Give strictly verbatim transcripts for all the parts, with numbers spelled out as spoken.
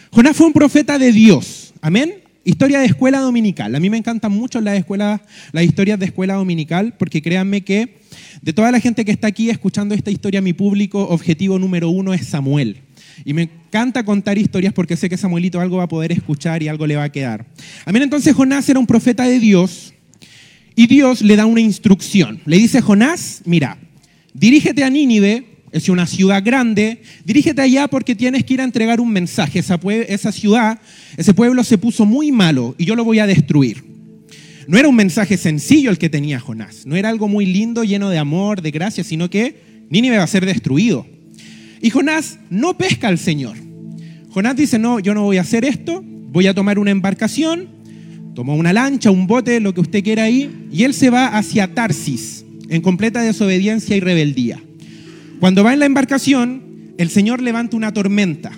Jonás fue un profeta de Dios. Amén. Historia de escuela dominical. A mí me encantan mucho las escuelas, las historias de escuela dominical, porque créanme que de toda la gente que está aquí escuchando esta historia, mi público objetivo número uno es Samuel. Y me encanta contar historias porque sé que Samuelito algo va a poder escuchar y algo le va a quedar. Amén. Entonces Jonás era un profeta de Dios y Dios le da una instrucción. Le dice: Jonás, mira, dirígete a Nínive, es una ciudad grande, dirígete allá porque tienes que ir a entregar un mensaje. Esa, pue- esa ciudad, ese pueblo se puso muy malo y yo lo voy a destruir. No era un mensaje sencillo el que tenía Jonás, no era algo muy lindo, lleno de amor, de gracia, sino que Nínive va a ser destruido. Y Jonás no pesca al Señor. Jonás dice: no, yo no voy a hacer esto, voy a tomar una embarcación, toma una lancha, un bote, lo que usted quiera ahí, y él se va hacia Tarsis, en completa desobediencia y rebeldía. Cuando va en la embarcación, el Señor levanta una tormenta.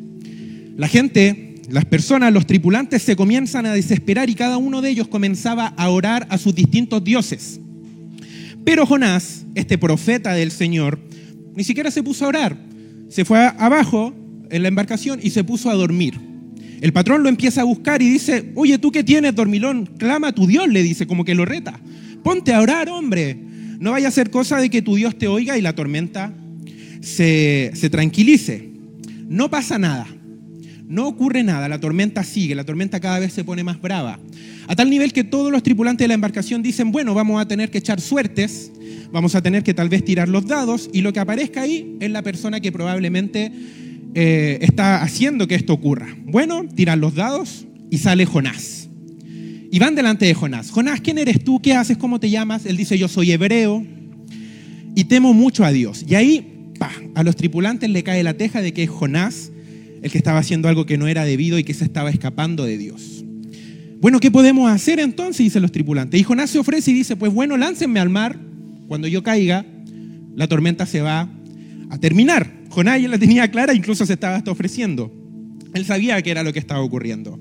La gente, las personas, los tripulantes se comienzan a desesperar y cada uno de ellos comenzaba a orar a sus distintos dioses. Pero Jonás, este profeta del Señor, ni siquiera se puso a orar. Se fue abajo en la embarcación y se puso a dormir. El patrón lo empieza a buscar y dice: oye, ¿tú qué tienes, dormilón? Clama a tu Dios, le dice, como que lo reta. Ponte a orar, hombre. No vaya a ser cosa de que tu Dios te oiga y la tormenta se, se tranquilice. No pasa nada. No ocurre nada. La tormenta sigue. La tormenta cada vez se pone más brava. A tal nivel que todos los tripulantes de la embarcación dicen: bueno, vamos a tener que echar suertes. Vamos a tener que tal vez tirar los dados y lo que aparezca ahí es la persona que probablemente eh, está haciendo que esto ocurra. Bueno, tiran los dados y sale Jonás. Y van delante de Jonás. Jonás, ¿quién eres tú? ¿Qué haces? ¿Cómo te llamas? Él dice: yo soy hebreo y temo mucho a Dios. Y ahí, pa, a los tripulantes le cae la teja de que es Jonás el que estaba haciendo algo que no era debido y que se estaba escapando de Dios. Bueno, ¿qué podemos hacer entonces? Dicen los tripulantes. Y Jonás se ofrece y dice: pues bueno, láncenme al mar. Cuando yo caiga, la tormenta se va a terminar. Jonás ya la tenía clara, incluso se estaba hasta ofreciendo. Él sabía que era lo que estaba ocurriendo.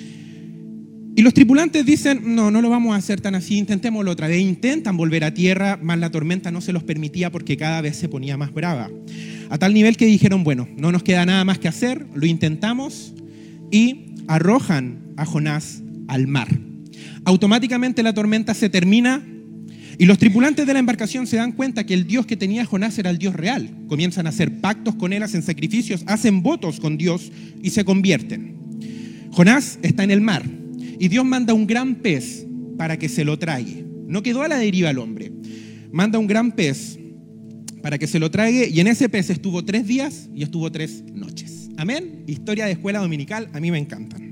Y los tripulantes dicen: no, no lo vamos a hacer tan así, intentémoslo otra vez. Intentan volver a tierra, mas la tormenta no se los permitía porque cada vez se ponía más brava. A tal nivel que dijeron: bueno, no nos queda nada más que hacer, lo intentamos, y arrojan a Jonás al mar. Automáticamente la tormenta se termina. Y los tripulantes de la embarcación se dan cuenta que el Dios que tenía Jonás era el Dios real. Comienzan a hacer pactos con él, hacen sacrificios, hacen votos con Dios y se convierten. Jonás está en el mar y Dios manda un gran pez para que se lo trague. No quedó a la deriva el hombre. Manda un gran pez para que se lo trague y en ese pez estuvo tres días y estuvo tres noches. Amén. Historia de escuela dominical, a mí me encantan.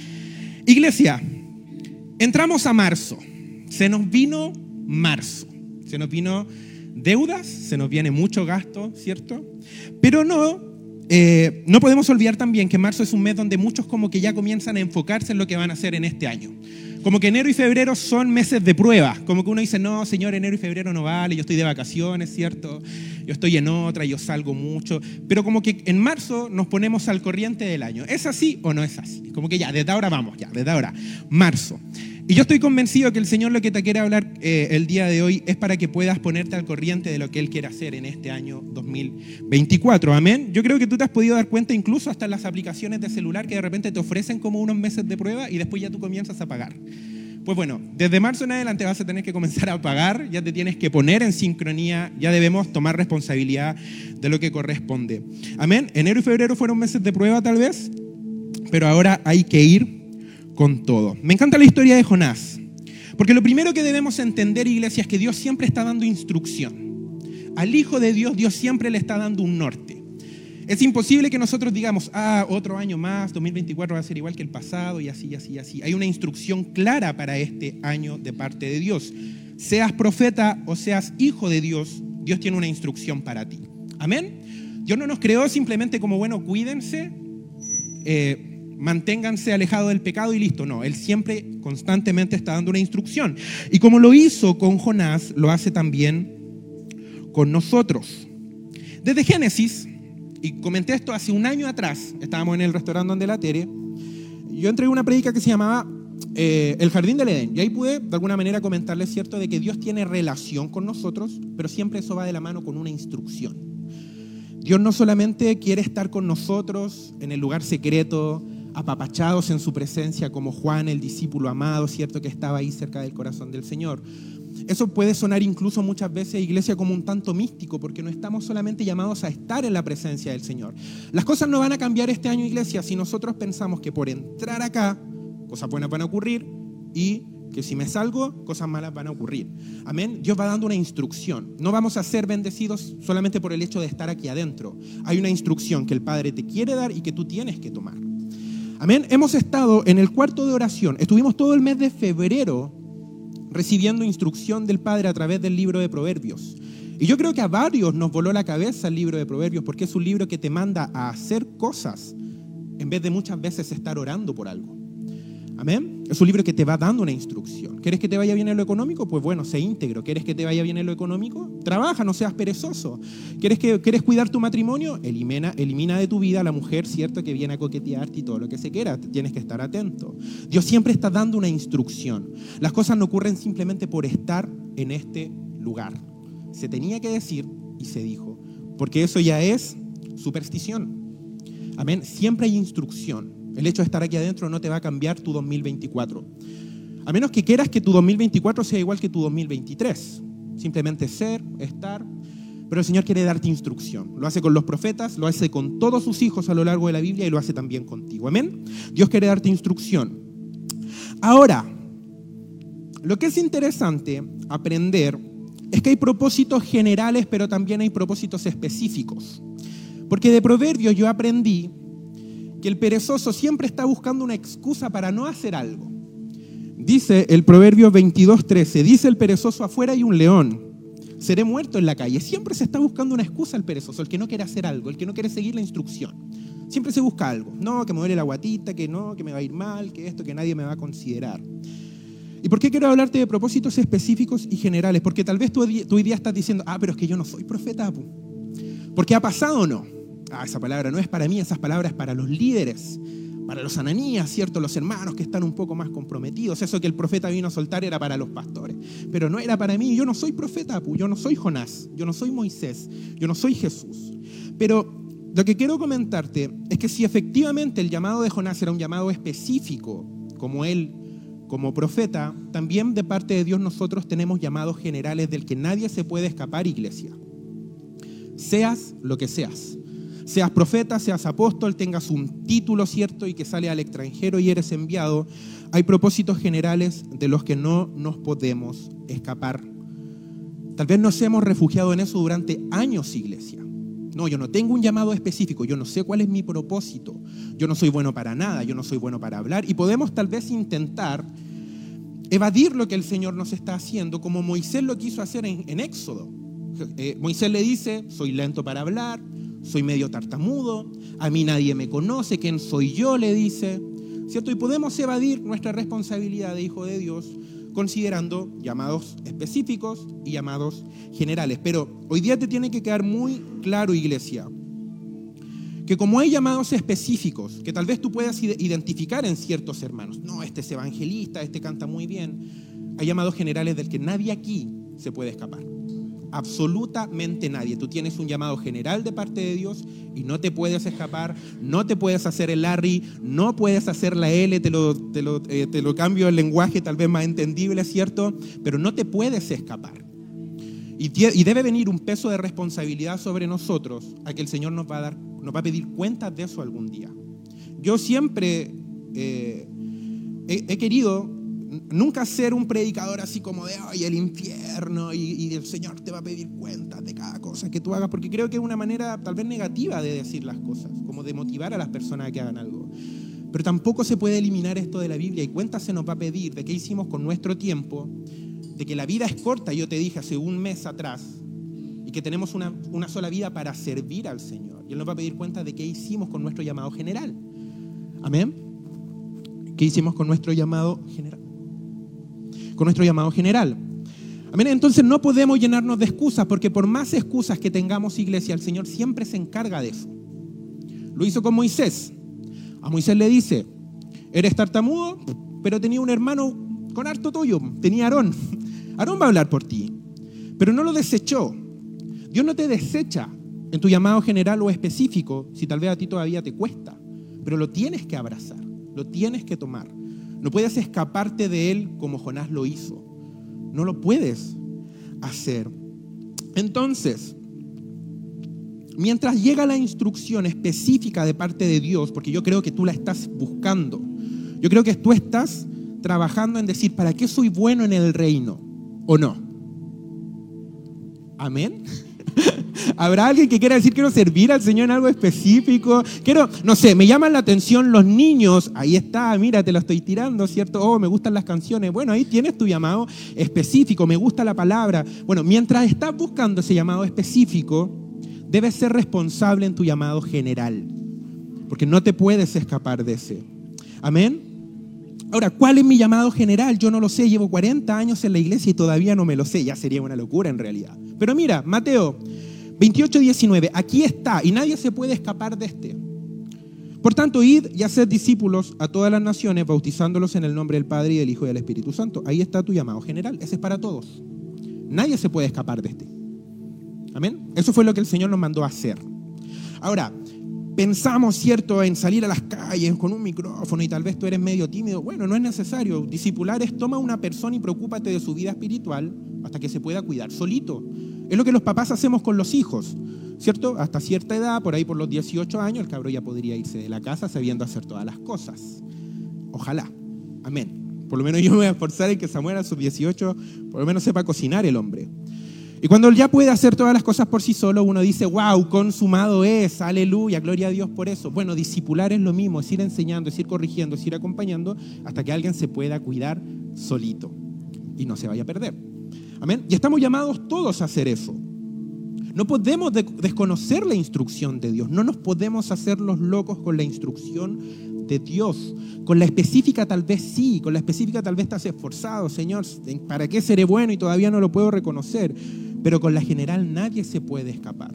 Iglesia, entramos a marzo. Se nos vino marzo. Se nos vino deudas, se nos viene mucho gasto, ¿cierto? Pero no, eh, no podemos olvidar también que marzo es un mes donde muchos como que ya comienzan a enfocarse en lo que van a hacer en este año. Como que enero y febrero son meses de prueba. Como que uno dice: no, señor, enero y febrero no vale, yo estoy de vacaciones, ¿cierto? Yo estoy en otra, yo salgo mucho. Pero como que en marzo nos ponemos al corriente del año. ¿Es así o no es así? Como que ya, desde ahora vamos, ya, desde ahora. Marzo. Y yo estoy convencido que el Señor lo que te quiere hablar eh, el día de hoy es para que puedas ponerte al corriente de lo que Él quiere hacer en este año dos mil veinticuatro. Amén. Yo creo que tú te has podido dar cuenta incluso hasta en las aplicaciones de celular que de repente te ofrecen como unos meses de prueba y después ya tú comienzas a pagar. Pues bueno, desde marzo en adelante vas a tener que comenzar a pagar, ya te tienes que poner en sincronía, ya debemos tomar responsabilidad de lo que corresponde. Amén. Enero y febrero fueron meses de prueba tal vez, pero ahora hay que ir con todo. Me encanta la historia de Jonás, porque lo primero que debemos entender, iglesia, es que Dios siempre está dando instrucción. Al Hijo de Dios, Dios siempre le está dando un norte. Es imposible que nosotros digamos: ah, otro año más, dos mil veinticuatro va a ser igual que el pasado, y así, y así, y así. Hay una instrucción clara para este año de parte de Dios. Seas profeta o seas hijo de Dios, Dios tiene una instrucción para ti. Amén. Dios no nos creó simplemente como, bueno, cuídense, eh, manténganse alejados del pecado y listo. No, Él siempre, constantemente está dando una instrucción. Y como lo hizo con Jonás, lo hace también con nosotros. Desde Génesis, y comenté esto hace un año atrás, estábamos en el restaurante donde la Tere, yo entregué una predica que se llamaba eh, El Jardín del Edén, y ahí pude de alguna manera comentarles, cierto, de que Dios tiene relación con nosotros, pero siempre eso va de la mano con una instrucción. Dios no solamente quiere estar con nosotros en el lugar secreto, apapachados en su presencia como Juan, el discípulo amado, ¿cierto? Que estaba ahí cerca del corazón del Señor. Eso puede sonar incluso muchas veces, iglesia, como un tanto místico, porque no estamos solamente llamados a estar en la presencia del Señor. Las cosas no van a cambiar este año, iglesia, si nosotros pensamos que por entrar acá, cosas buenas van a ocurrir y que si me salgo, cosas malas van a ocurrir. Amén. Dios va dando una instrucción. No vamos a ser bendecidos solamente por el hecho de estar aquí adentro. Hay una instrucción que el Padre te quiere dar y que tú tienes que tomar. Amén. Hemos estado en el cuarto de oración. Estuvimos todo el mes de febrero recibiendo instrucción del Padre a través del libro de Proverbios. Y yo creo que a varios nos voló la cabeza el libro de Proverbios, porque es un libro que te manda a hacer cosas en vez de muchas veces estar orando por algo. Amén. Es un libro que te va dando una instrucción. ¿Quieres que te vaya bien en lo económico? Pues bueno, sé íntegro. ¿Quieres que te vaya bien en lo económico? Trabaja, no seas perezoso. ¿Quieres, que, ¿quieres cuidar tu matrimonio? Elimina, elimina de tu vida a la mujer, ¿cierto?, que viene a coquetearte y todo lo que se quiera. Tienes que estar atento. Dios siempre está dando una instrucción. Las cosas no ocurren simplemente por estar en este lugar. Se tenía que decir y se dijo, porque eso ya es superstición. Amén. Siempre hay instrucción. El hecho de estar aquí adentro no te va a cambiar tu dos mil veinticuatro. A menos que quieras que tu dos mil veinticuatro sea igual que tu dos mil veintitrés. Simplemente ser, estar. Pero el Señor quiere darte instrucción. Lo hace con los profetas, lo hace con todos sus hijos a lo largo de la Biblia y lo hace también contigo. Amén. Dios quiere darte instrucción. Ahora, lo que es interesante aprender es que hay propósitos generales, pero también hay propósitos específicos. Porque de Proverbios yo aprendí que el perezoso siempre está buscando una excusa para no hacer algo. Dice el Proverbio veintidós trece, dice el perezoso: afuera hay un león, seré muerto en la calle. Siempre se está buscando una excusa el perezoso, el que no quiere hacer algo, el que no quiere seguir la instrucción. Siempre se busca algo. No, que me duele la guatita, que no, que me va a ir mal, que esto, que nadie me va a considerar. ¿Y por qué quiero hablarte de propósitos específicos y generales? Porque tal vez tú, tú hoy día estás diciendo, ah, pero es que yo no soy profeta, Apu. ¿Porque ha pasado o no? Ah, esa palabra no es para mí, esas palabras para los líderes, para los ananías, ¿cierto? Los hermanos que están un poco más comprometidos. Eso que el profeta vino a soltar era para los pastores, pero no era para mí. Yo no soy profeta, Apu, yo no soy Jonás, yo no soy Moisés, yo no soy Jesús. Pero lo que quiero comentarte es que si efectivamente el llamado de Jonás era un llamado específico, como él, como profeta, también de parte de Dios nosotros tenemos llamados generales del que nadie se puede escapar, iglesia. Seas lo que seas. Seas profeta, seas apóstol, tengas un título, ¿cierto?, y que sale al extranjero y eres enviado, hay propósitos generales de los que no nos podemos escapar. Tal vez nos hemos refugiado en eso durante años, iglesia. No, yo no tengo un llamado específico, yo no sé cuál es mi propósito, yo no soy bueno para nada, yo no soy bueno para hablar, y podemos tal vez intentar evadir lo que el Señor nos está haciendo, como Moisés lo quiso hacer en, en Éxodo. Eh, Moisés le dice, soy lento para hablar, soy medio tartamudo, a mí nadie me conoce, ¿quién soy yo?, le dice, ¿cierto? Y podemos evadir nuestra responsabilidad de hijo de Dios considerando llamados específicos y llamados generales. Pero hoy día te tiene que quedar muy claro, iglesia, que como hay llamados específicos que tal vez tú puedas identificar en ciertos hermanos, no, este es evangelista, este canta muy bien, hay llamados generales del que nadie aquí se puede escapar. Absolutamente nadie. Tú tienes un llamado general de parte de Dios y no te puedes escapar, no te puedes hacer el Larry, no puedes hacer la L, te lo, te lo, eh, te lo cambio el lenguaje tal vez más entendible, ¿cierto? Pero no te puedes escapar. Y, y debe venir un peso de responsabilidad sobre nosotros a que el Señor nos va a dar, nos va a pedir cuentas de eso algún día. Yo siempre eh, he, he querido nunca ser un predicador así como de ay, el infierno y, y el Señor te va a pedir cuentas de cada cosa que tú hagas, porque creo que es una manera tal vez negativa de decir las cosas, como de motivar a las personas a que hagan algo. Pero tampoco se puede eliminar esto de la Biblia, y cuentas se nos va a pedir de qué hicimos con nuestro tiempo, de que la vida es corta, yo te dije hace un mes atrás, y que tenemos una, una sola vida para servir al Señor. Y Él nos va a pedir cuentas de qué hicimos con nuestro llamado general. Amén. ¿Qué hicimos con nuestro llamado general? Con nuestro llamado general. Amén. Entonces no podemos llenarnos de excusas, porque por más excusas que tengamos, iglesia, el Señor siempre se encarga de eso. Lo hizo con Moisés. A Moisés le dice, eres tartamudo, pero tenía un hermano con harto tuyo, tenía Aarón. Aarón va a hablar por ti, pero no lo desechó. Dios no te desecha en tu llamado general o específico si tal vez a ti todavía te cuesta. pero lo tienes que abrazar, lo tienes que tomar. No puedes escaparte de él como Jonás lo hizo. No lo puedes hacer. Entonces, mientras llega la instrucción específica de parte de Dios, porque yo creo que tú la estás buscando, yo creo que tú estás trabajando en decir, ¿para qué soy bueno en el reino? ¿O no? ¿Amén? ¿Habrá alguien que quiera decir, quiero servir al Señor en algo específico? Quiero, no sé, me llaman la atención los niños. Ahí está, mira, te lo estoy tirando, ¿cierto? Oh, me gustan las canciones. Bueno, ahí tienes tu llamado específico. Me gusta la palabra. Bueno, mientras estás buscando ese llamado específico, debes ser responsable en tu llamado general, porque no te puedes escapar de ese. ¿Amén? Ahora, ¿cuál es mi llamado general? Yo no lo sé, llevo cuarenta años en la iglesia y todavía no me lo sé. Ya sería una locura en realidad. Pero mira, Mateo veintiocho diecinueve, aquí está, y nadie se puede escapar de este. Por tanto, id y haced discípulos a todas las naciones, bautizándolos en el nombre del Padre y del Hijo y del Espíritu Santo. Ahí está tu llamado general, ese es para todos. Nadie se puede escapar de este. ¿Amén? Eso fue lo que el Señor nos mandó a hacer. Ahora, pensamos, ¿cierto?, en salir a las calles con un micrófono y tal vez tú eres medio tímido. Bueno, no es necesario. Discipular es toma a una persona y preocúpate de su vida espiritual hasta que se pueda cuidar solito. Es lo que los papás hacemos con los hijos, ¿cierto? Hasta cierta edad, por ahí por los dieciocho años, el cabro ya podría irse de la casa sabiendo hacer todas las cosas. Ojalá. Amén. Por lo menos yo me voy a esforzar en que Samuel a sus dieciocho por lo menos sepa cocinar el hombre. Y cuando él ya puede hacer todas las cosas por sí solo, uno dice, wow, consumado es, aleluya, gloria a Dios por eso. Bueno, discipular es lo mismo, es ir enseñando, es ir corrigiendo, es ir acompañando hasta que alguien se pueda cuidar solito y no se vaya a perder. Amén. Y estamos llamados todos a hacer eso. No podemos de- desconocer la instrucción de Dios, no nos podemos hacer los locos con la instrucción de Dios. Con la específica tal vez sí, con la específica tal vez estás esforzado, Señor, ¿para qué seré bueno y todavía no lo puedo reconocer? Pero con la general nadie se puede escapar.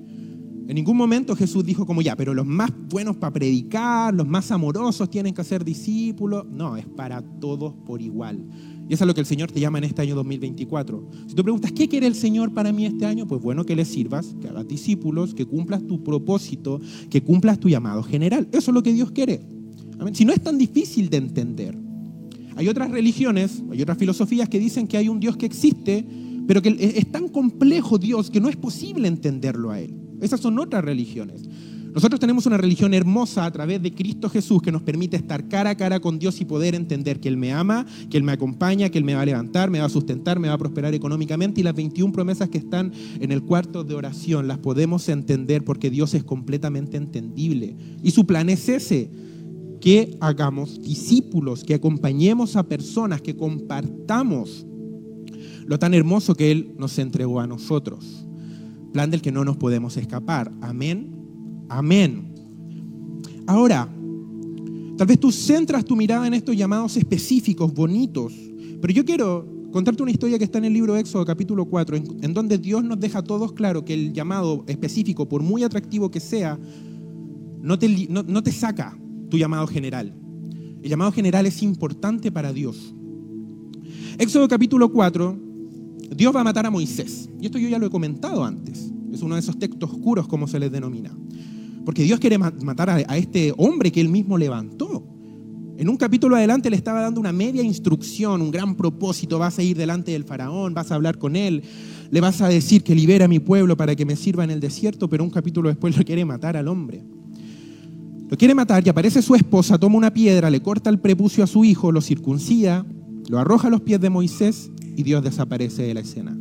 En ningún momento Jesús dijo como ya, pero los más buenos para predicar, los más amorosos tienen que ser discípulos. No, es para todos por igual. Y eso es lo que el Señor te llama en este año dos mil veinticuatro. Si tú preguntas, ¿qué quiere el Señor para mí este año? Pues bueno, que le sirvas, que hagas discípulos, que cumplas tu propósito, que cumplas tu llamado general. Eso es lo que Dios quiere. Amén. Si no es tan difícil de entender. Hay otras religiones, hay otras filosofías que dicen que hay un Dios que existe, pero que es tan complejo Dios que no es posible entenderlo a Él. Esas son otras religiones. Nosotros tenemos una religión hermosa a través de Cristo Jesús que nos permite estar cara a cara con Dios y poder entender que Él me ama, que Él me acompaña, que Él me va a levantar, me va a sustentar, me va a prosperar económicamente, y las veintiuna promesas que están en el cuarto de oración las podemos entender porque Dios es completamente entendible. Y su plan es ese, que hagamos discípulos, que acompañemos a personas, que compartamos lo tan hermoso que Él nos entregó a nosotros. Plan del que no nos podemos escapar. Amén. Amén. Ahora, tal vez tú centras tu mirada en estos llamados específicos, bonitos, pero yo quiero contarte una historia que está en el libro de Éxodo, capítulo cuatro, en, en donde Dios nos deja a todos claro que el llamado específico, por muy atractivo que sea, no te, no, no te saca tu llamado general. El llamado general es importante para Dios. Éxodo, capítulo cuatro, Dios va a matar a Moisés. Y esto yo ya lo he comentado antes. Es uno de esos textos oscuros, como se les denomina. Porque Dios quiere matar a, a este hombre que Él mismo levantó. En un capítulo adelante le estaba dando una media instrucción, un gran propósito. Vas a ir delante del faraón, vas a hablar con él, le vas a decir que libera a mi pueblo para que me sirva en el desierto, pero un capítulo después lo quiere matar al hombre. Lo quiere matar y aparece su esposa, toma una piedra, le corta el prepucio a su hijo, lo circuncida, lo arroja a los pies de Moisés y Dios desaparece de la escena.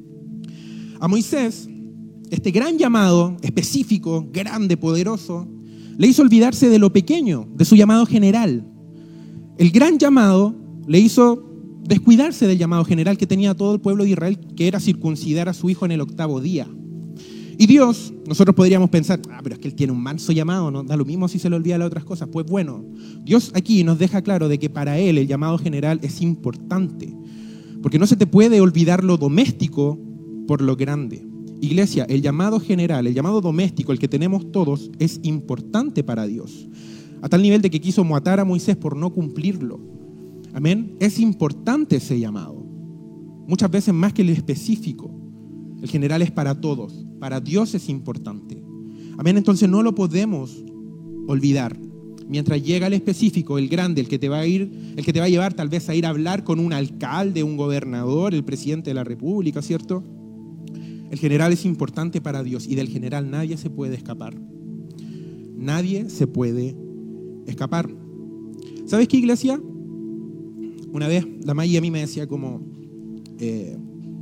A Moisés, este gran llamado específico, grande, poderoso, le hizo olvidarse de lo pequeño, de su llamado general. El gran llamado le hizo descuidarse del llamado general que tenía todo el pueblo de Israel, que era circuncidar a su hijo en el octavo día. Y Dios, nosotros podríamos pensar, ah, pero es que Él tiene un manso llamado, ¿no? Da lo mismo si se le olvida las otras cosas. Pues bueno, Dios aquí nos deja claro de que para Él el llamado general es importante, porque no se te puede olvidar lo doméstico por lo grande. Iglesia, el llamado general, el llamado doméstico, el que tenemos todos, es importante para Dios. A tal nivel de que quiso matar a Moisés por no cumplirlo. Amén. Es importante ese llamado. Muchas veces más que el específico. El general es para todos. Para Dios es importante. Amén. Entonces no lo podemos olvidar. mientras llega el específico, el grande, el que te va a ir, el que te va a llevar tal vez a ir a hablar con un alcalde, un gobernador, el presidente de la República, ¿cierto? El general es importante para Dios y del general nadie se puede escapar. Nadie se puede escapar. ¿Sabes qué, iglesia? Una vez la Maggie a mí me decía como, eh,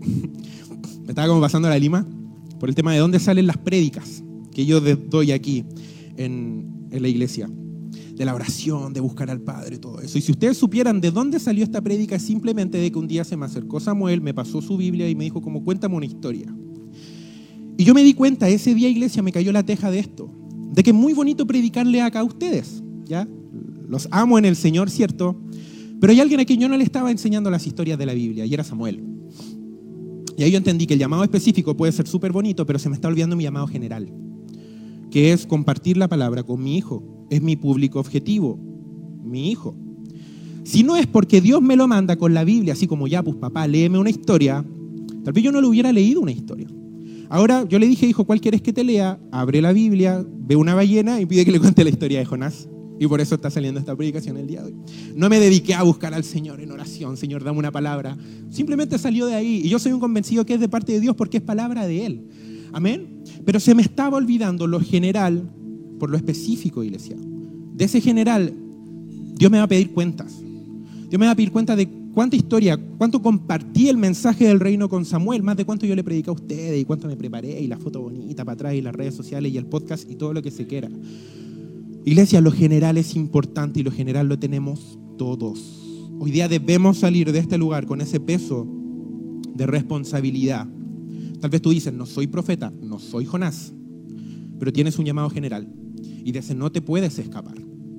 me estaba como pasando la lima por el tema de dónde salen las prédicas que yo doy aquí en, en la iglesia, de la oración, de buscar al Padre, todo eso. Y si ustedes supieran de dónde salió esta prédica, es simplemente de que un día se me acercó Samuel, me pasó su Biblia y me dijo como, cuéntame una historia. Y yo me di cuenta, ese día, iglesia, me cayó la teja de esto, de que es muy bonito predicarle acá a ustedes, ¿ya? Los amo en el Señor, ¿cierto? Pero hay alguien a quien yo no le estaba enseñando las historias de la Biblia, y era Samuel. Y ahí yo entendí que el llamado específico puede ser súper bonito, pero se me está olvidando mi llamado general, que es compartir la palabra con mi hijo. Es mi público objetivo, mi hijo. Si no es porque Dios me lo manda con la Biblia, así como ya, pues papá, léeme una historia, tal vez yo no le hubiera leído una historia. Ahora yo le dije, hijo, ¿cuál quieres que te lea? Abre la Biblia, ve una ballena y pide que le cuente la historia de Jonás. Y por eso está saliendo esta predicación el día de hoy. No me dediqué a buscar al Señor en oración, Señor, dame una palabra. Simplemente salió de ahí. Y yo soy un convencido que es de parte de Dios porque es palabra de Él. Amén. Pero se me estaba olvidando lo general por lo específico, iglesia. De ese general, Dios me va a pedir cuentas. Dios me va a pedir cuentas de cuánta historia, cuánto compartí el mensaje del reino con Samuel, más de cuánto yo le prediqué a ustedes y cuánto me preparé y la foto bonita para atrás y las redes sociales y el podcast y todo lo que se quiera. Iglesia, lo general es importante y lo general lo tenemos todos. Hoy día debemos salir de este lugar con ese peso de responsabilidad. Tal vez tú dices, no soy profeta, no soy Jonás, pero tienes un llamado general y de ese no te puedes escapar.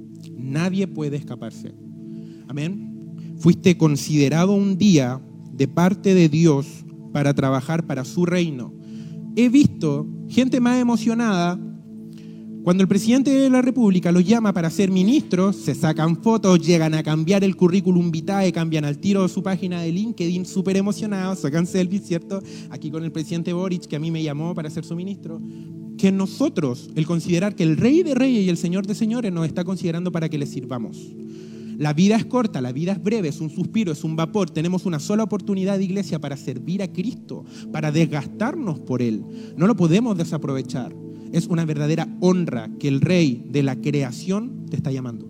Nadie puede escaparse. Amén. Fuiste considerado un día de parte de Dios para trabajar para su reino. He visto gente más emocionada cuando el presidente de la República los llama para ser ministros, se sacan fotos, llegan a cambiar el currículum vitae, cambian al tiro su página de LinkedIn, súper emocionados, sacan selfies, ¿cierto? Aquí con el presidente Boric, que a mí me llamó para ser su ministro. Que nosotros, el considerar que el Rey de Reyes y el Señor de Señores nos está considerando para que le sirvamos. La vida es corta, la vida es breve, es un suspiro, es un vapor. Tenemos una sola oportunidad, iglesia, para servir a Cristo, para desgastarnos por Él. No lo podemos desaprovechar. Es una verdadera honra que el Rey de la creación te está llamando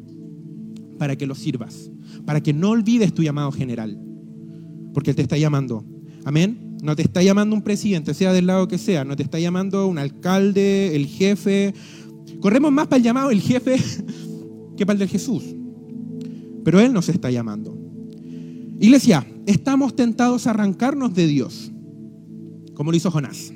para que lo sirvas, para que no olvides tu llamado general, porque Él te está llamando. Amén. No te está llamando un presidente, sea del lado que sea, no te está llamando un alcalde, el jefe. Corremos más para el llamado del jefe que para el de Jesús, pero Él nos está llamando. Iglesia, estamos tentados a arrancarnos de Dios, como lo hizo Jonás.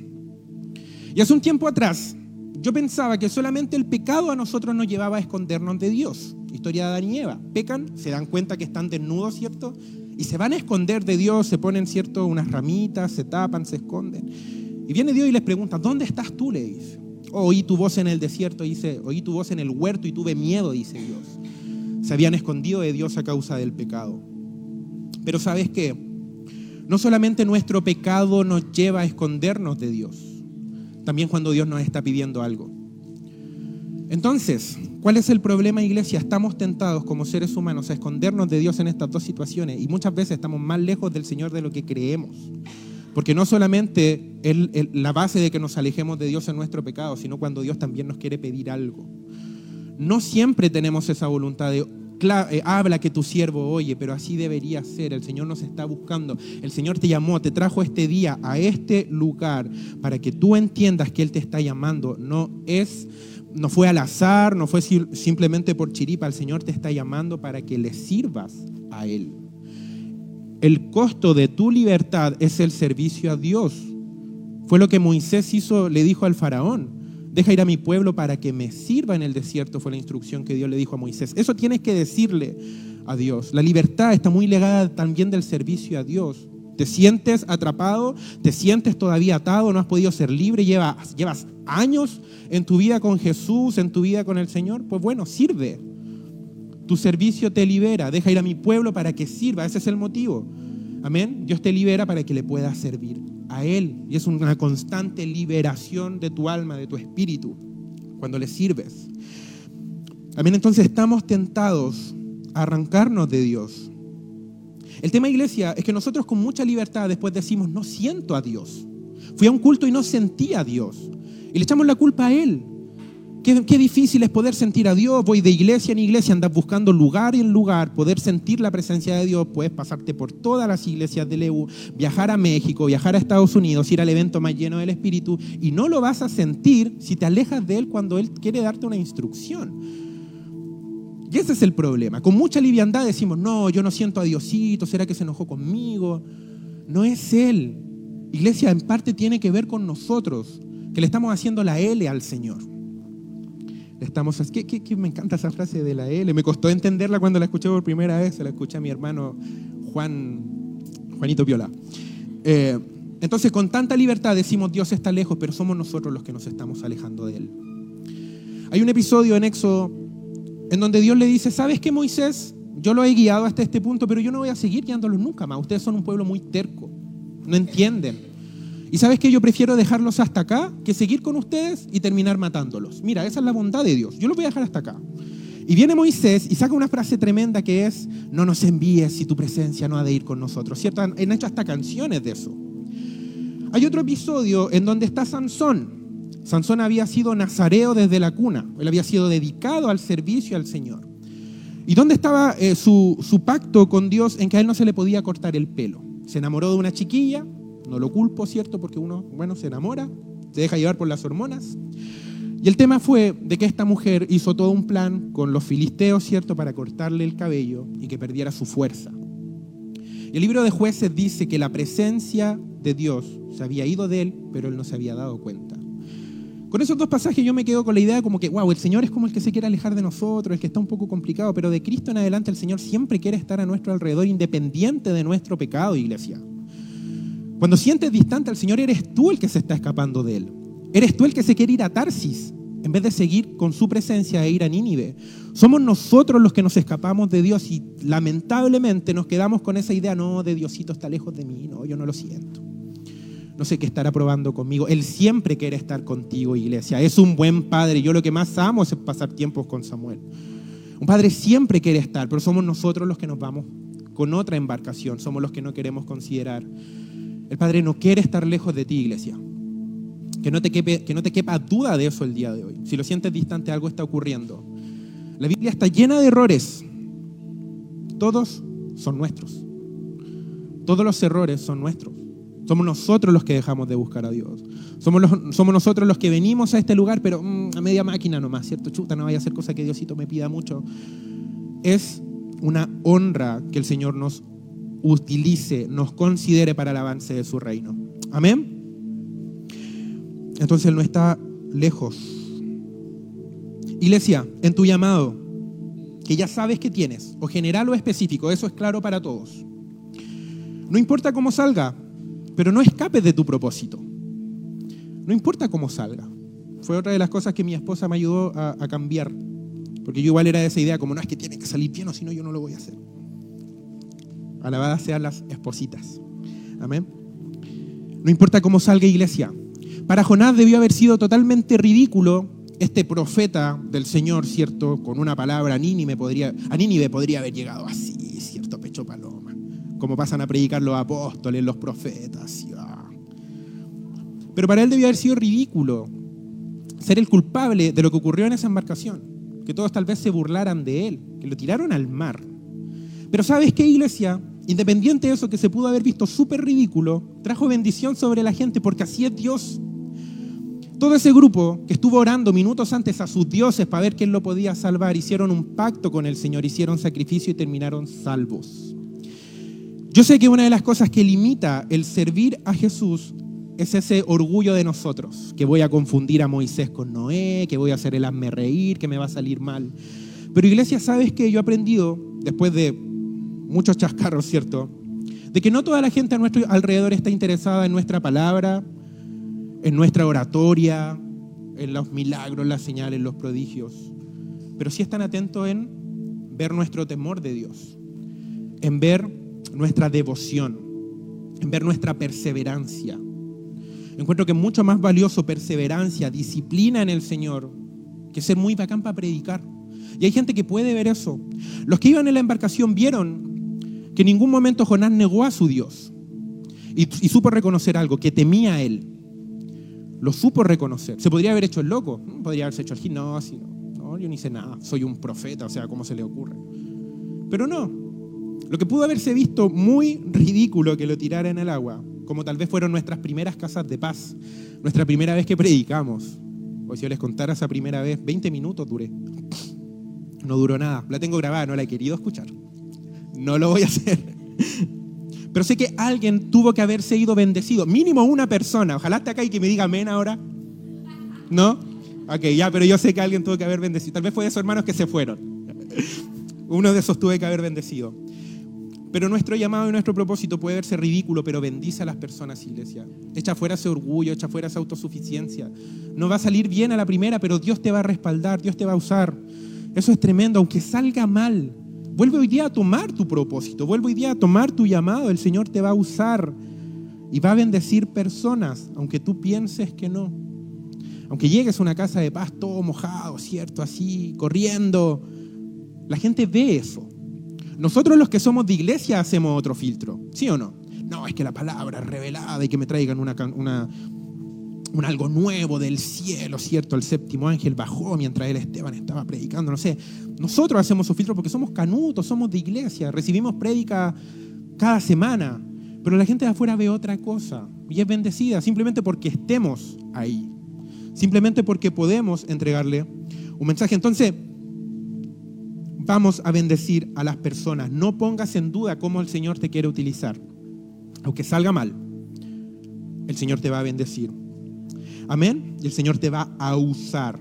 Y hace un tiempo atrás, yo pensaba que solamente el pecado a nosotros nos llevaba a escondernos de Dios. Historia de Adán y Eva. Pecan, se dan cuenta que están desnudos, ¿cierto? Y se van a esconder de Dios, se ponen, ¿cierto?, unas ramitas, se tapan, se esconden. Y viene Dios y les pregunta, ¿dónde estás tú?, le dice. Oh, oí tu voz en el desierto, dice, oí tu voz en el huerto y tuve miedo, dice Dios. Se habían escondido de Dios a causa del pecado. Pero ¿sabes qué? No solamente nuestro pecado nos lleva a escondernos de Dios, también cuando Dios nos está pidiendo algo. Entonces, ¿cuál es el problema, iglesia? Estamos tentados como seres humanos a escondernos de Dios en estas dos situaciones y muchas veces estamos más lejos del Señor de lo que creemos. Porque no solamente el, el, la base de que nos alejemos de Dios es nuestro pecado, sino cuando Dios también nos quiere pedir algo. No siempre tenemos esa voluntad de Claro, eh, habla que tu siervo oye, pero así debería ser. El Señor nos está buscando. El Señor te llamó, te trajo este día a este lugar para que tú entiendas que Él te está llamando. No es, no fue al azar, no fue simplemente por chiripa. El Señor te está llamando para que le sirvas a Él. El costo de tu libertad es el servicio a Dios. Fue lo que Moisés hizo, le dijo al faraón. Deja ir a mi pueblo para que me sirva en el desierto, fue la instrucción que Dios le dijo a Moisés. Eso tienes que decirle a Dios. La libertad está muy ligada también del servicio a Dios. ¿Te sientes atrapado? ¿Te sientes todavía atado? ¿No has podido ser libre? ¿Llevas, llevas años en tu vida con Jesús, en tu vida con el Señor? Pues bueno, sirve. Tu servicio te libera. Deja ir a mi pueblo para que sirva. Ese es el motivo. Amén. Dios te libera para que le puedas servir a Él. Y es una constante liberación de tu alma, de tu espíritu, cuando le sirves. Amén, entonces estamos tentados a arrancarnos de Dios. El tema, iglesia, es que nosotros con mucha libertad después decimos, no siento a Dios. Fui a un culto y no sentí a Dios. Y le echamos la culpa a Él. Qué, qué difícil es poder sentir a Dios. Voy de iglesia en iglesia, andas buscando lugar en lugar, poder sentir la presencia de Dios. Puedes pasarte por todas las iglesias del E U, viajar a México, viajar a Estados Unidos, ir al evento más lleno del Espíritu, y no lo vas a sentir si te alejas de Él cuando Él quiere darte una instrucción. Y ese es el problema. Con mucha liviandad decimos, no, yo no siento a Diosito, ¿será que se enojó conmigo? No es Él. Iglesia, en parte tiene que ver con nosotros, que le estamos haciendo la L al Señor. Le estamos, ¿qué, qué, qué, me encanta esa frase de la L. Me costó entenderla cuando la escuché por primera vez. Se la escuché a mi hermano Juan, Juanito Piola. Eh, entonces, con tanta libertad decimos, Dios está lejos, pero somos nosotros los que nos estamos alejando de Él. Hay un episodio en Éxodo en donde Dios le dice, ¿sabes qué, Moisés? Yo lo he guiado hasta este punto, pero yo no voy a seguir guiándolos nunca más. Ustedes son un pueblo muy terco, no entienden. Y ¿sabes qué? Yo prefiero dejarlos hasta acá que seguir con ustedes y terminar matándolos. Mira, esa es la bondad de Dios. Yo los voy a dejar hasta acá. Y viene Moisés y saca una frase tremenda que es, no nos envíes si tu presencia no ha de ir con nosotros. ¿Cierto? Han hecho hasta canciones de eso. Hay otro episodio en donde está Sansón. Sansón había sido nazareo desde la cuna. Él había sido dedicado al servicio al Señor. ¿Y dónde estaba eh, su, su pacto con Dios en que a él no se le podía cortar el pelo? Se enamoró de una chiquilla. No lo culpo, ¿cierto? Porque uno, bueno, se enamora, se deja llevar por las hormonas. Y el tema fue de que esta mujer hizo todo un plan con los filisteos, ¿cierto? Para cortarle el cabello y que perdiera su fuerza. Y el libro de Jueces dice que la presencia de Dios se había ido de él, pero él no se había dado cuenta. Con esos dos pasajes yo me quedo con la idea como que, wow, el Señor es como el que se quiere alejar de nosotros, el que está un poco complicado, pero de Cristo en adelante el Señor siempre quiere estar a nuestro alrededor, independiente de nuestro pecado, iglesia. Cuando sientes distante al Señor, eres tú el que se está escapando de Él. Eres tú el que se quiere ir a Tarsis, en vez de seguir con su presencia e ir a Nínive. Somos nosotros los que nos escapamos de Dios y lamentablemente nos quedamos con esa idea, no, de Diosito está lejos de mí, no, yo no lo siento. No sé qué estará probando conmigo. Él siempre quiere estar contigo, iglesia. Es un buen padre. Yo lo que más amo es pasar tiempos con Samuel. Un padre siempre quiere estar, pero somos nosotros los que nos vamos con otra embarcación. Somos los que no queremos considerar. El Padre no quiere estar lejos de ti, iglesia. Que no te quepe, que no te quepa duda de eso el día de hoy. Si lo sientes distante, algo está ocurriendo. La Biblia está llena de errores. Todos son nuestros. Todos los errores son nuestros. Somos nosotros los que dejamos de buscar a Dios. Somos, los, somos nosotros los que venimos a este lugar, pero mmm, a media máquina nomás, ¿cierto? Chuta, no vaya a hacer cosa que Diosito me pida mucho. Es una honra que el Señor nos utilice, nos considere para el avance de su reino. Amén. Entonces Él no está lejos. Iglesia, en tu llamado, que ya sabes que tienes, o general o específico, eso es claro para todos. No importa cómo salga, pero no escapes de tu propósito. No importa cómo salga. Fue otra de las cosas que mi esposa me ayudó a, a cambiar. Porque yo igual era de esa idea, como no es que tiene que salir bien o si no yo no lo voy a hacer. Alabadas sean las espositas. Amén. No importa cómo salga, iglesia. Para Jonás debió haber sido totalmente ridículo este profeta del Señor, ¿cierto? Con una palabra, a Nínive podría, a Nínive podría haber llegado así, ¿cierto? Pecho paloma. Como pasan a predicar los apóstoles, los profetas. Ah. Pero para él debió haber sido ridículo ser el culpable de lo que ocurrió en esa embarcación. Que todos tal vez se burlaran de él, que lo tiraron al mar. Pero ¿sabes qué, iglesia? Independiente de eso que se pudo haber visto súper ridículo, trajo bendición sobre la gente porque así es Dios. Todo ese grupo que estuvo orando minutos antes a sus dioses para ver quién lo podía salvar, hicieron un pacto con el Señor, hicieron sacrificio y terminaron salvos. Yo sé que una de las cosas que limita el servir a Jesús es ese orgullo de nosotros, que voy a confundir a Moisés con Noé, que voy a hacer el hazme reír, que me va a salir mal. Pero iglesia, ¿sabes qué? Yo he aprendido, después de muchos chascarros, ¿cierto?, de que no toda la gente a nuestro alrededor está interesada en nuestra palabra, en nuestra oratoria, en los milagros, las señales, los prodigios, pero sí están atentos en ver nuestro temor de Dios, en ver nuestra devoción, en ver nuestra perseverancia. Encuentro que es mucho más valioso perseverancia, disciplina en el Señor, que ser muy bacán para predicar. Y hay gente que puede ver eso. Los que iban en la embarcación vieron que en ningún momento Jonás negó a su Dios. Y, y supo reconocer algo, que temía a él. Lo supo reconocer. Se podría haber hecho el loco. Podría haberse hecho el gil. No, así no. No, yo ni sé nada. Soy un profeta, o sea, ¿cómo se le ocurre? Pero no. Lo que pudo haberse visto muy ridículo que lo tirara en el agua, como tal vez fueron nuestras primeras casas de paz, nuestra primera vez que predicamos. Hoy si yo les contara esa primera vez, veinte minutos duré. No duró nada. La tengo grabada, no la he querido escuchar. No lo voy a hacer. Pero sé que alguien tuvo que haberse ido bendecido. Mínimo una persona. Ojalá esté acá y que me diga amén ahora. ¿No? Ok, ya, pero yo sé que alguien tuvo que haber bendecido. Tal vez fue de esos hermanos que se fueron. Uno de esos tuve que haber bendecido. Pero nuestro llamado y nuestro propósito puede verse ridículo, pero bendice a las personas, iglesia. Echa fuera ese orgullo, echa fuera esa autosuficiencia. No va a salir bien a la primera, pero Dios te va a respaldar, Dios te va a usar. Eso es tremendo, aunque salga mal. Vuelve hoy día a tomar tu propósito, vuelve hoy día a tomar tu llamado. El Señor te va a usar y va a bendecir personas, aunque tú pienses que no. Aunque llegues a una casa de paz todo mojado, ¿cierto? Así, corriendo. La gente ve eso. Nosotros los que somos de iglesia hacemos otro filtro, ¿sí o no? No, es que la palabra es revelada y que me traigan una, una, un algo nuevo del cielo, ¿cierto? El séptimo ángel bajó mientras el Esteban estaba predicando, no sé. Nosotros hacemos esos filtros porque somos canutos, somos de iglesia, recibimos prédica cada semana, pero la gente de afuera ve otra cosa y es bendecida simplemente porque estemos ahí, simplemente porque podemos entregarle un mensaje. Entonces, vamos a bendecir a las personas. No pongas en duda cómo el Señor te quiere utilizar. Aunque salga mal, el Señor te va a bendecir. Amén. Y el Señor te va a usar.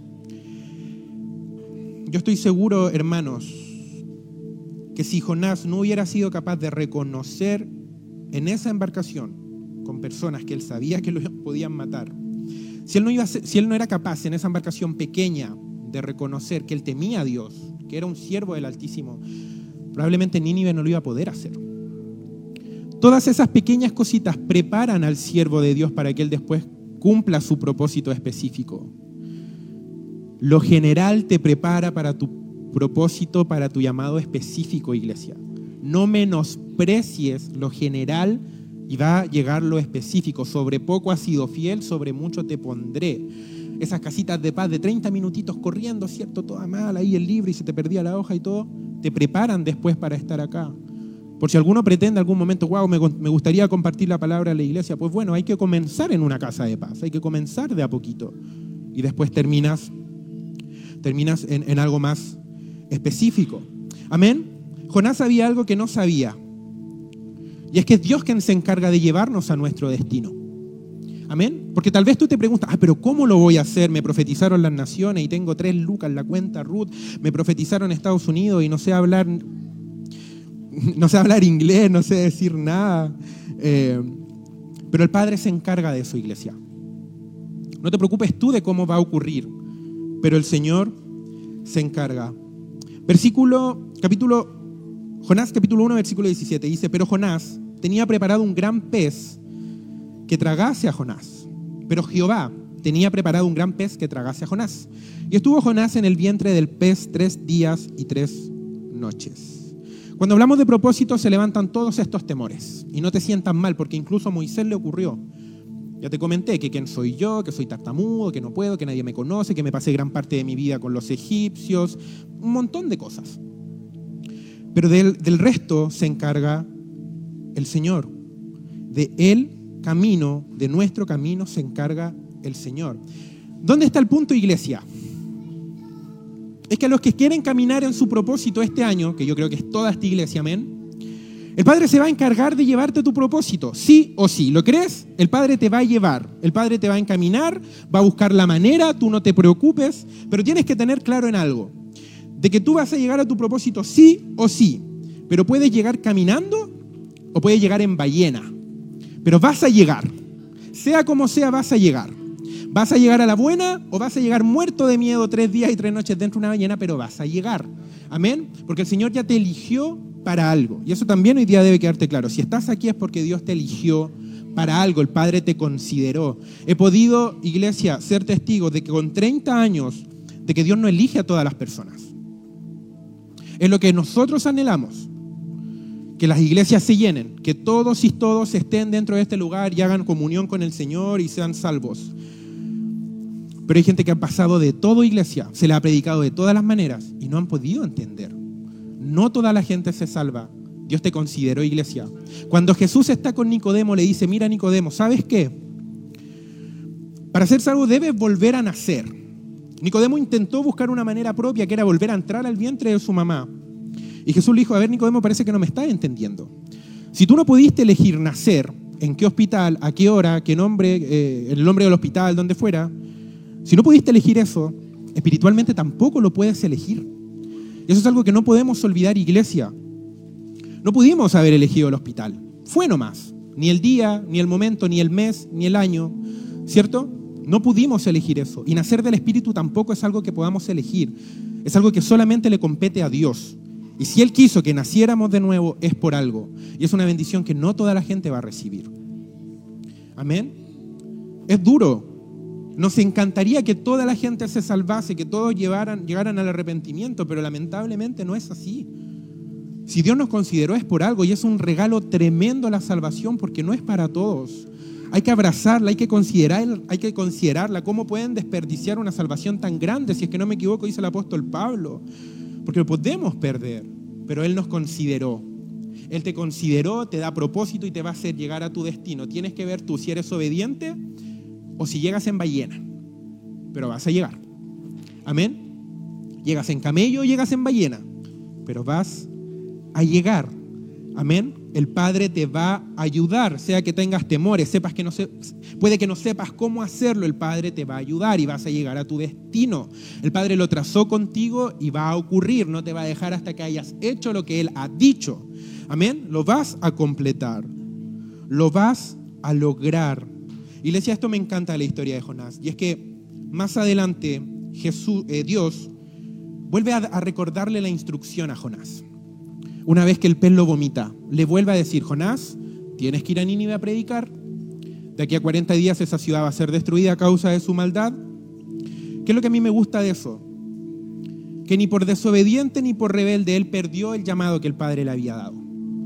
Yo estoy seguro, hermanos, que si Jonás no hubiera sido capaz de reconocer en esa embarcación con personas que él sabía que lo podían matar, si él no iba a ser, si él no era capaz en esa embarcación pequeña de reconocer que él temía a Dios, que era un siervo del Altísimo, probablemente Nínive no lo iba a poder hacer. Todas esas pequeñas cositas preparan al siervo de Dios para que él después cumpla su propósito específico. Lo general te prepara para tu propósito, para tu llamado específico, iglesia. No menosprecies lo general y va a llegar lo específico. Sobre poco has sido fiel, sobre mucho te pondré. Esas casitas de paz de treinta minutitos corriendo, ¿cierto? Toda mal ahí el libro y se te perdía la hoja y todo, te preparan después para estar acá. Por si alguno pretende algún momento, wow, me, me gustaría compartir la palabra a la iglesia, pues bueno, hay que comenzar en una casa de paz, hay que comenzar de a poquito. Y después terminas, terminas en, en algo más específico. Amén. Jonás sabía algo que no sabía. Y es que es Dios quien se encarga de llevarnos a nuestro destino. Amén. Porque tal vez tú te preguntas, ah, pero ¿cómo lo voy a hacer? Me profetizaron las naciones y tengo tres lucas en la cuenta Ruth. Me profetizaron Estados Unidos y no sé hablar, no sé hablar inglés, no sé decir nada. Eh, pero el Padre se encarga de eso, iglesia. No te preocupes tú de cómo va a ocurrir, pero el Señor se encarga. Versículo, capítulo, Jonás capítulo uno, versículo diecisiete, dice, pero Jonás tenía preparado un gran pez que tragase a Jonás. Pero Jehová tenía preparado un gran pez que tragase a Jonás. Y estuvo Jonás en el vientre del pez tres días y tres noches. Cuando hablamos de propósito se levantan todos estos temores. Y no te sientas mal, porque incluso a Moisés le ocurrió. Ya te comenté que quién soy yo, que soy tartamudo, que no puedo, que nadie me conoce, que me pasé gran parte de mi vida con los egipcios, un montón de cosas. Pero del, del resto se encarga el Señor. De Él camino, de nuestro camino se encarga el Señor. ¿Dónde está el punto, iglesia? Es que a los que quieren caminar en su propósito este año, que yo creo que es toda esta iglesia, amén, el Padre se va a encargar de llevarte a tu propósito, sí o sí. ¿Lo crees? El Padre te va a llevar, el Padre te va a encaminar, va a buscar la manera, tú no te preocupes, pero tienes que tener claro en algo, de que tú vas a llegar a tu propósito sí o sí, pero puedes llegar caminando o puedes llegar en ballena. Pero vas a llegar, sea como sea, vas a llegar. Vas a llegar a la buena o vas a llegar muerto de miedo tres días y tres noches dentro de una ballena, pero vas a llegar. Amén. Porque el Señor ya te eligió para algo. Y eso también hoy día debe quedarte claro. Si estás aquí es porque Dios te eligió para algo. El Padre te consideró. He podido, iglesia, ser testigo de que con treinta años, de que Dios no elige a todas las personas. Es lo que nosotros anhelamos. Que las iglesias se llenen, que todos y todos estén dentro de este lugar y hagan comunión con el Señor y sean salvos. Pero hay gente que ha pasado de todo, iglesia, se le ha predicado de todas las maneras y no han podido entender. No toda la gente se salva. Dios te consideró, iglesia. Cuando Jesús está con Nicodemo, le dice, mira Nicodemo, ¿sabes qué? Para ser salvo debes volver a nacer. Nicodemo intentó buscar una manera propia, que era volver a entrar al vientre de su mamá. Y Jesús le dijo, a ver Nicodemo, parece que no me estás entendiendo. Si tú no pudiste elegir nacer, en qué hospital, a qué hora, qué nombre, eh, el nombre del hospital, donde fuera, si no pudiste elegir eso, espiritualmente tampoco lo puedes elegir. Y eso es algo que no podemos olvidar, iglesia. No pudimos haber elegido el hospital. Fue nomás. Ni el día, ni el momento, ni el mes, ni el año. ¿Cierto? No pudimos elegir eso. Y nacer del Espíritu tampoco es algo que podamos elegir. Es algo que solamente le compete a Dios. Y si Él quiso que naciéramos de nuevo, es por algo. Y es una bendición que no toda la gente va a recibir. Amén. Es duro. Nos encantaría que toda la gente se salvase, que todos llevaran, llegaran al arrepentimiento, pero lamentablemente no es así. Si Dios nos consideró es por algo y es un regalo tremendo la salvación porque no es para todos. Hay que abrazarla, hay que considerar, hay que considerarla. ¿Cómo pueden desperdiciar una salvación tan grande? Si es que no me equivoco, dice el apóstol Pablo. Porque lo podemos perder, pero Él nos consideró. Él te consideró, te da propósito y te va a hacer llegar a tu destino. Tienes que ver tú si eres obediente o si llegas en ballena. Pero vas a llegar. Amén. Llegas en camello o llegas en ballena. Pero vas a llegar. Amén. El Padre te va a ayudar, sea que tengas temores, sepas que no se, puede que no sepas cómo hacerlo, el Padre te va a ayudar y vas a llegar a tu destino. El Padre lo trazó contigo y va a ocurrir, no te va a dejar hasta que hayas hecho lo que Él ha dicho. Amén, lo vas a completar, lo vas a lograr. Iglesia, esto me encanta de la historia de Jonás, y es que más adelante Jesús, eh, Dios vuelve a, a recordarle la instrucción a Jonás. Una vez que el pez lo vomita, le vuelve a decir, Jonás, tienes que ir a Nínive a predicar. De aquí a cuarenta días esa ciudad va a ser destruida a causa de su maldad. ¿Qué es lo que a mí me gusta de eso? Que ni por desobediente ni por rebelde él perdió el llamado que el Padre le había dado.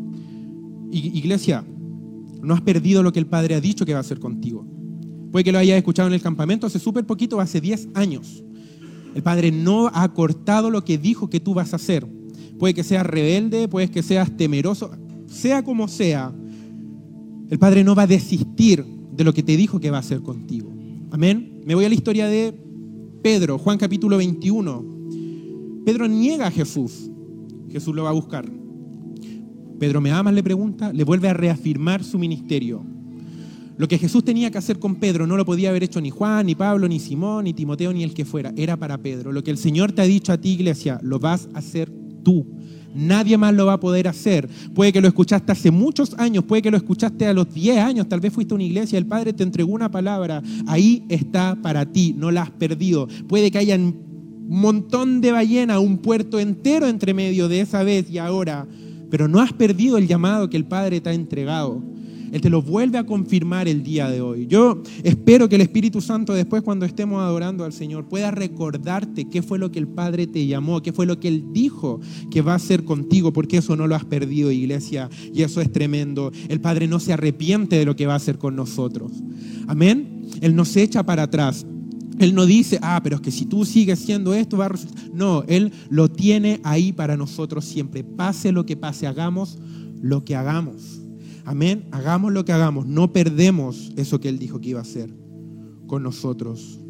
Iglesia, no has perdido lo que el Padre ha dicho que va a hacer contigo. Puede que lo hayas escuchado en el campamento hace súper poquito, hace diez años. El Padre no ha cortado lo que dijo que tú vas a hacer. Puede que seas rebelde, puede que seas temeroso, sea como sea, el Padre no va a desistir de lo que te dijo que va a hacer contigo. Amén. Me voy a la historia de Pedro, Juan capítulo veintiuno. Pedro niega a Jesús. Jesús lo va a buscar. Pedro, ¿me amas?, le pregunta, le vuelve a reafirmar su ministerio. Lo que Jesús tenía que hacer con Pedro no lo podía haber hecho ni Juan, ni Pablo, ni Simón, ni Timoteo, ni el que fuera. Era para Pedro. Lo que el Señor te ha dicho a ti, iglesia, lo vas a hacer tú. Nadie más lo va a poder hacer. Puede que lo escuchaste hace muchos años, puede que lo escuchaste a los diez años, tal vez fuiste a una iglesia, el Padre te entregó una palabra, ahí está para ti, no la has perdido. Puede que haya un montón de ballenas, un puerto entero entre medio de esa vez y ahora, pero no has perdido el llamado que el Padre te ha entregado. Él te lo vuelve a confirmar el día de hoy. Yo espero que el Espíritu Santo después, cuando estemos adorando al Señor, pueda recordarte qué fue lo que el Padre te llamó, qué fue lo que Él dijo que va a hacer contigo, porque eso no lo has perdido, iglesia, y eso es tremendo. El Padre no se arrepiente de lo que va a hacer con nosotros. Amén. Él no se echa para atrás. Él no dice, ah, pero es que si tú sigues siendo esto, va a resultar. No, Él lo tiene ahí para nosotros siempre. Pase lo que pase, hagamos lo que hagamos. Amén, hagamos lo que hagamos, no perdemos eso que Él dijo que iba a hacer con nosotros.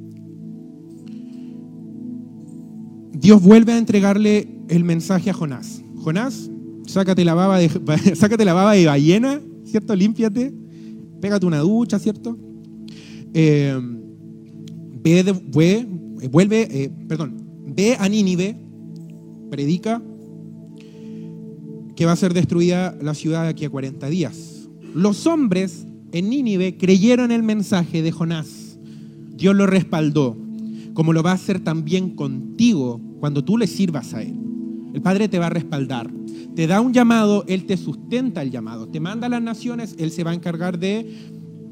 Dios vuelve a entregarle el mensaje a Jonás. Jonás, sácate la baba de, sácate la baba de ballena, ¿cierto? Límpiate, pégate una ducha, ¿cierto? Eh, ve, de, ve, vuelve, eh, perdón, ve a Nínive, predica, que va a ser destruida la ciudad de aquí a cuarenta días. Los hombres en Nínive creyeron el mensaje de Jonás. Dios lo respaldó, como lo va a hacer también contigo cuando tú le sirvas a Él. El Padre te va a respaldar. Te da un llamado, Él te sustenta el llamado. Te manda a las naciones, Él se va a encargar de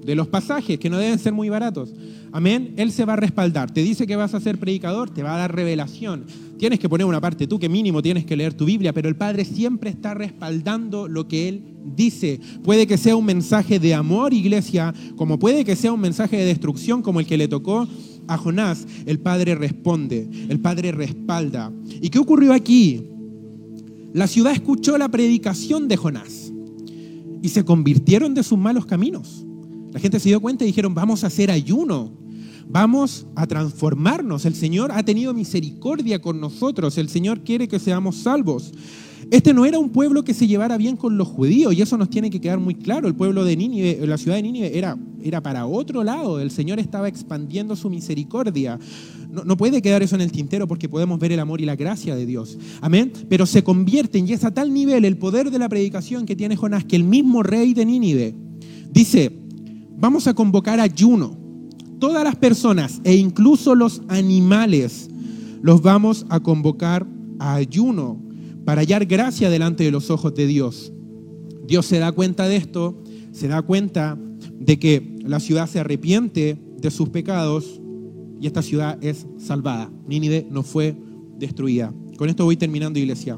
de los pasajes, que no deben ser muy baratos. Amén. Él se va a respaldar. Te dice que vas a ser predicador, te va a dar revelación. Tienes que poner una parte tú, que mínimo tienes que leer tu Biblia, pero el Padre siempre está respaldando lo que Él dice. Puede que sea un mensaje de amor, iglesia, como puede que sea un mensaje de destrucción, como el que le tocó a Jonás. El Padre responde, el Padre respalda. ¿Y qué ocurrió aquí? La ciudad escuchó la predicación de Jonás y se convirtieron de sus malos caminos. La gente se dio cuenta y dijeron, vamos a hacer ayuno, vamos a transformarnos. El Señor ha tenido misericordia con nosotros, el Señor quiere que seamos salvos. Este no era un pueblo que se llevara bien con los judíos, y eso nos tiene que quedar muy claro. El pueblo de Nínive, la ciudad de Nínive, era, era para otro lado. El Señor estaba expandiendo su misericordia. No, no puede quedar eso en el tintero, porque podemos ver el amor y la gracia de Dios. Amén. Pero se convierten, y es a tal nivel el poder de la predicación que tiene Jonás, que el mismo rey de Nínive dice, vamos a convocar ayuno. Todas las personas e incluso los animales los vamos a convocar a ayuno para hallar gracia delante de los ojos de Dios. Dios se da cuenta de esto, se da cuenta de que la ciudad se arrepiente de sus pecados y esta ciudad es salvada. Nínive no fue destruida. Con esto voy terminando, iglesia.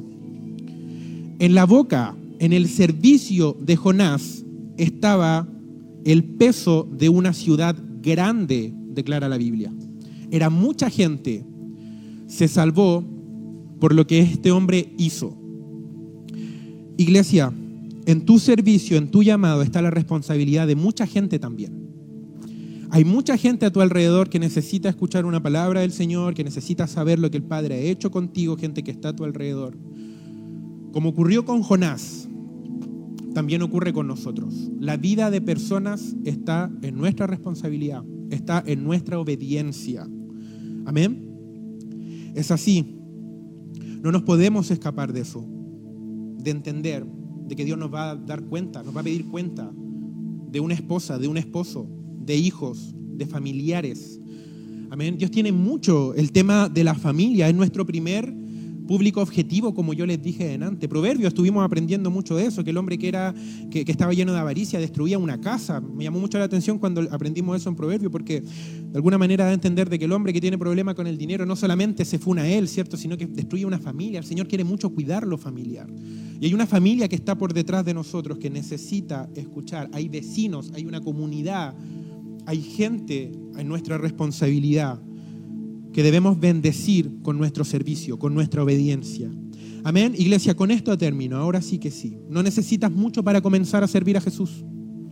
En la boca, en el servicio de Jonás, estaba el peso de una ciudad grande, declara la Biblia. Era mucha gente. Se salvó por lo que este hombre hizo. Iglesia, en tu servicio, en tu llamado, está la responsabilidad de mucha gente también. Hay mucha gente a tu alrededor que necesita escuchar una palabra del Señor, que necesita saber lo que el Padre ha hecho contigo, gente que está a tu alrededor. Como ocurrió con Jonás, también ocurre con nosotros. La vida de personas está en nuestra responsabilidad, está en nuestra obediencia. Amén. Es así. No nos podemos escapar de eso, de entender de que Dios nos va a dar cuenta, nos va a pedir cuenta de una esposa, de un esposo, de hijos, de familiares. Amén. Dios tiene mucho el tema de la familia, es nuestro primer público objetivo, como yo les dije antes. Proverbios, estuvimos aprendiendo mucho de eso, que el hombre que, era, que, que estaba lleno de avaricia destruía una casa. Me llamó mucho la atención cuando aprendimos eso en Proverbios, porque de alguna manera da a entender de que el hombre que tiene problema con el dinero no solamente se funa a él, ¿cierto?, sino que destruye una familia. El Señor quiere mucho cuidar lo familiar. Y hay una familia que está por detrás de nosotros que necesita escuchar. Hay vecinos, hay una comunidad, hay gente en nuestra responsabilidad que debemos bendecir con nuestro servicio, con nuestra obediencia. Amén. Iglesia, con esto termino. Ahora sí que sí. No necesitas mucho para comenzar a servir a Jesús.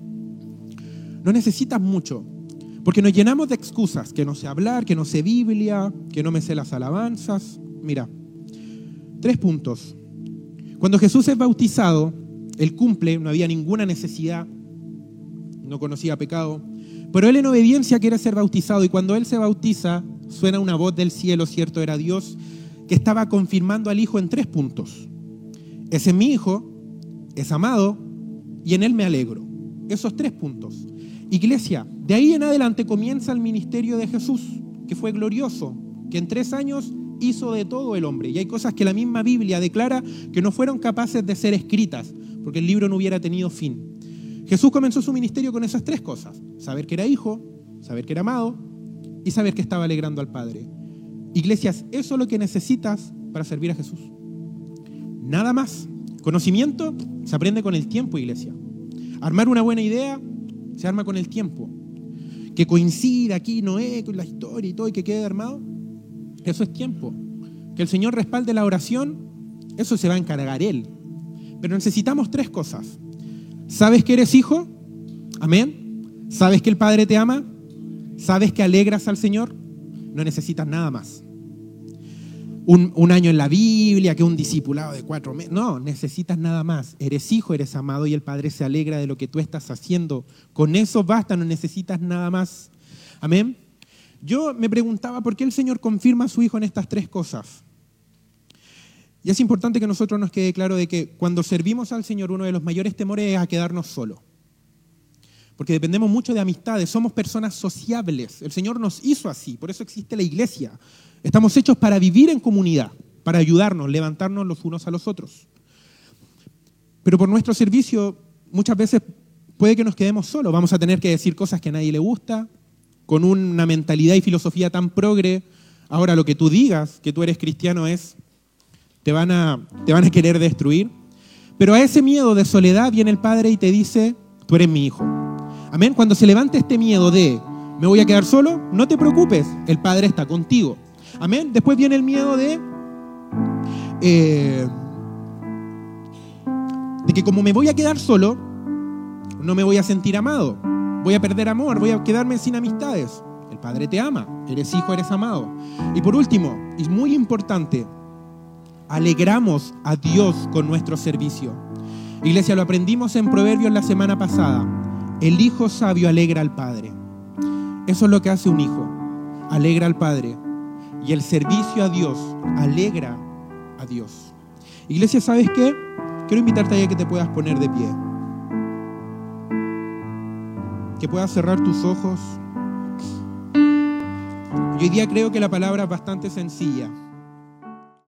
No necesitas mucho. Porque nos llenamos de excusas. Que no sé hablar, que no sé Biblia, que no me sé las alabanzas. Mira, tres puntos. Cuando Jesús es bautizado, Él cumple, no había ninguna necesidad, no conocía pecado, pero Él en obediencia quiere ser bautizado, y cuando Él se bautiza, suena una voz del cielo, cierto, era Dios, que estaba confirmando al Hijo en tres puntos. Ese es mi Hijo, es amado, y en Él me alegro. Esos tres puntos. Iglesia, de ahí en adelante comienza el ministerio de Jesús, que fue glorioso, que en tres años hizo de todo el hombre. Y hay cosas que la misma Biblia declara que no fueron capaces de ser escritas, porque el libro no hubiera tenido fin. Jesús comenzó su ministerio con esas tres cosas: saber que era Hijo, saber que era amado y saber que estaba alegrando al Padre. Iglesias, eso es lo que necesitas para servir a Jesús. Nada más. Conocimiento se aprende con el tiempo, iglesia. Armar una buena idea se arma con el tiempo. Que coincida aquí Noé con la historia y todo y que quede armado, eso es tiempo. Que el Señor respalde la oración, eso se va a encargar Él. Pero necesitamos tres cosas. ¿Sabes que eres hijo? Amén. ¿Sabes que el Padre te ama? ¿Sabes que alegras al Señor? No necesitas nada más. Un, un año en la Biblia, que un discipulado de cuatro meses. No, necesitas nada más. Eres hijo, eres amado y el Padre se alegra de lo que tú estás haciendo. Con eso basta, no necesitas nada más. Amén. Yo me preguntaba por qué el Señor confirma a su Hijo en estas tres cosas. Y es importante que nosotros nos quede claro de que cuando servimos al Señor, uno de los mayores temores es a quedarnos solos. Porque dependemos mucho de amistades, somos personas sociables. El Señor nos hizo así, por eso existe la iglesia. Estamos hechos para vivir en comunidad, para ayudarnos, levantarnos los unos a los otros. Pero por nuestro servicio, muchas veces puede que nos quedemos solos. Vamos a tener que decir cosas que a nadie le gusta, con una mentalidad y filosofía tan progre. Ahora lo que tú digas, que tú eres cristiano, es, te van a, te van a querer destruir. Pero a ese miedo de soledad viene el Padre y te dice, tú eres mi hijo. Amén. Cuando se levante este miedo de, me voy a quedar solo, no te preocupes, el Padre está contigo. Amén. Después viene el miedo de, eh, de que como me voy a quedar solo, no me voy a sentir amado. Voy a perder amor, voy a quedarme sin amistades. El Padre te ama, eres hijo, eres amado. Y por último, y muy importante, alegramos a Dios con nuestro servicio. Iglesia, lo aprendimos en Proverbios la semana pasada. El hijo sabio alegra al padre. Eso es lo que hace un hijo, alegra al padre. Y el servicio a Dios alegra a Dios. Iglesia, ¿sabes qué? Quiero invitarte a que te puedas poner de pie. Que puedas cerrar tus ojos. Y hoy día creo que la palabra es bastante sencilla.